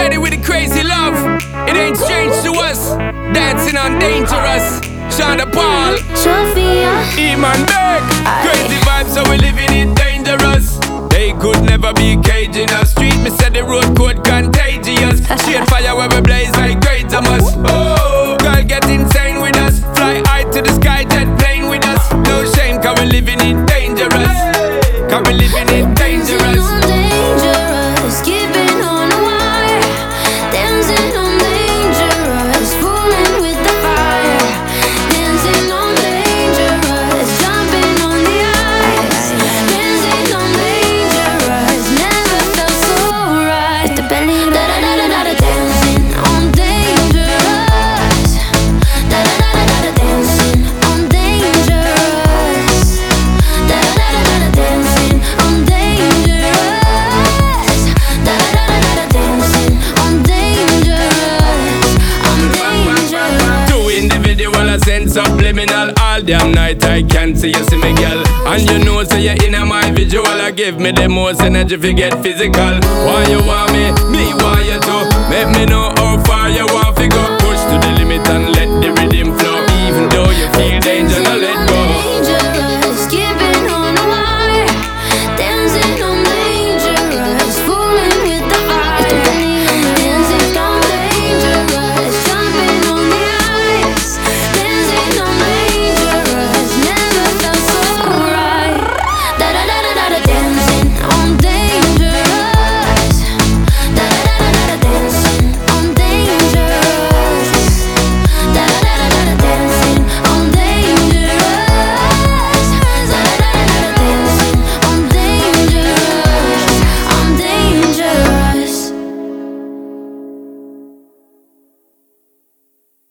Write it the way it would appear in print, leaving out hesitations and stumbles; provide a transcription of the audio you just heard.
steady with the crazy love. It ain't strange to us. Dancing on Dangerous. Shonda Paul, Sophia, Eman Berg. Crazy vibes, so we living it dangerous. They could never be caging us. Street, me said the road code contagious. Shade fire where we blaze like great Thomas. Oh, girl get insane with us. Fly high to the sky, jet plane with us. No shame, cause we living it dangerous. Cause we living it dangerous. dangerous, keeping on a wire, dancing on dangerous, fooling with the fire, dancing on dangerous, jumping on the ice, dancing on dangerous, never felt so right. With the belly, da da da da da, dancing on dangerous, da da da da da, dancing on dangerous, da da da da da, dancing on dangerous, da da da da da, dancing on dangerous, on dangerous. Two individual, I send subliminal. All damn night I can't see you, see me girl. And you know, say you're in my visual. I give me the most energy if you get physical. Why you want me?